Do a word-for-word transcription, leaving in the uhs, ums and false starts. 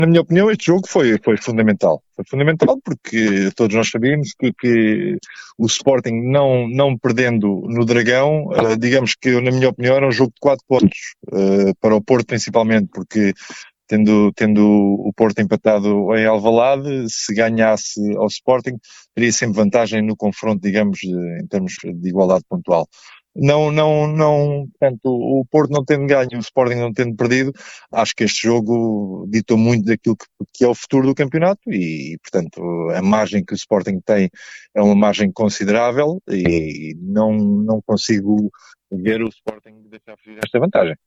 Na minha opinião, este jogo foi, foi fundamental. Foi fundamental porque todos nós sabíamos que, que o Sporting, não, não perdendo no Dragão, uh, digamos que, na minha opinião, era um jogo de quatro pontos, uh, para o Porto principalmente, porque tendo, tendo o Porto empatado em Alvalade, se ganhasse ao Sporting, teria sempre vantagem no confronto, digamos, de, em termos de igualdade pontual. Não, não, não, portanto, o Porto não tendo ganho, o Sporting não tendo perdido, acho que este jogo ditou muito daquilo que, que é o futuro do campeonato e, portanto, a margem que o Sporting tem é uma margem considerável e não, não consigo ver o Sporting deixar fugir esta vantagem.